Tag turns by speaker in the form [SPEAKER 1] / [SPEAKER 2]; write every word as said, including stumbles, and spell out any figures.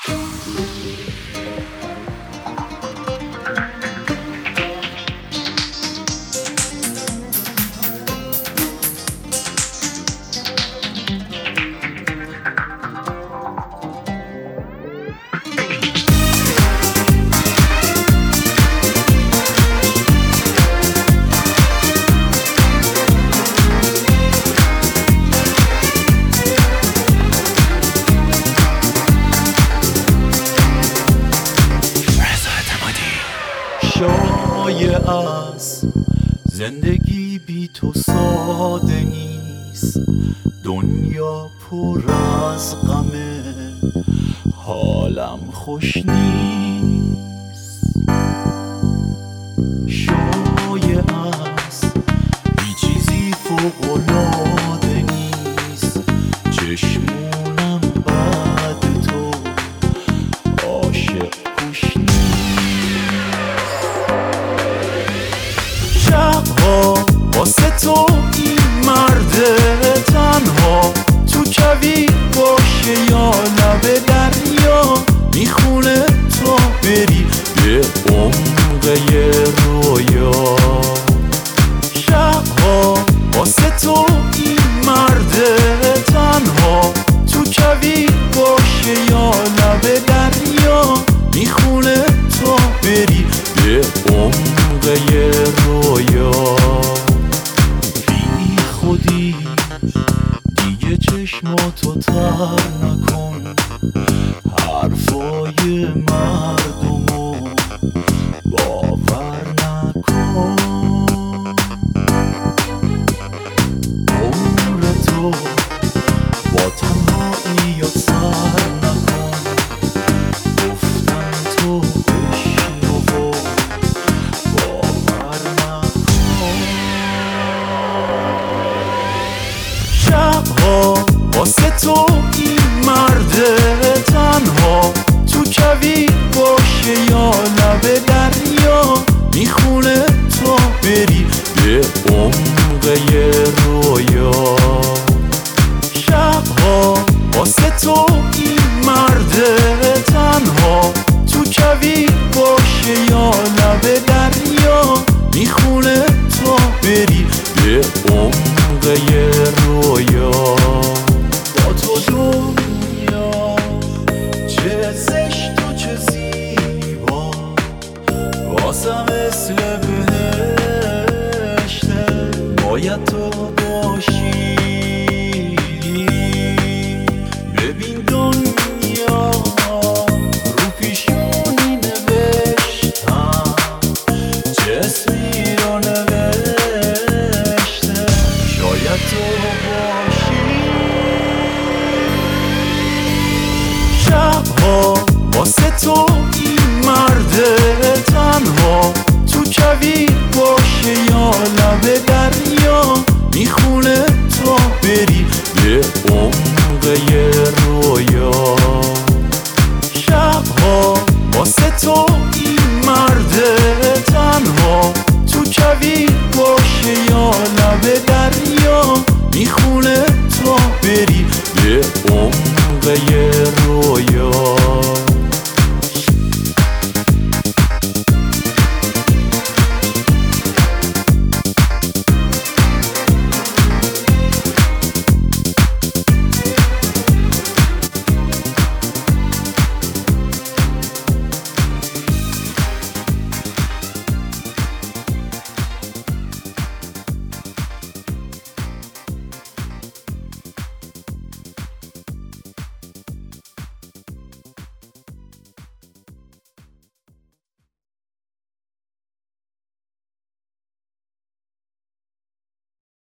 [SPEAKER 1] شایع از زندگی بی تو ساده نیست، دنیا پر از غمه، حالم خوش نیست. شایع از هیچ چیزی فوق‌العاده نیست، چشمونم بعد تو عاشق خوش نیست. شبها واسه تو این مرد تنها تو کوی باشه یا لب دریا، میخونه تا بری به عمقه رویا. شبها واسه تو این مرد تنها تو کوی باشه یا لب دریا، میخونه تا بری به عمقه رویا. بی خودی دیگه چشماتو تر نکن، حرفای مردمو باور نکن. عمر تو با تنهایی سر نکن، گفتن تو بشنو و باور نکن. شبها واسه تو این مرد تنها تو کوی باشه یا لب دریا، میخونه تا بری به عمقه رویا. شبها واسه تو این مرد تنها تو کوی باشه یا لب دریا، میخونه تا بری به عمقه رویا. با تو دنیا چه زشت و چه زیبا، واسه مثل بهشته، باید تو باشی. ببین دنیا رو پیشونی نوشتم، چه اسمی رو نوشته، شاید تو باشی. شبها واسه تو این مرد تنها تو کوی باشه یا لب دریا، میخونه تا بری به عمقه رویا. شبها واسه تو این مرد تنها تو کوی باشه یا لب دریا، میخونه تا بری به عمقه رویا.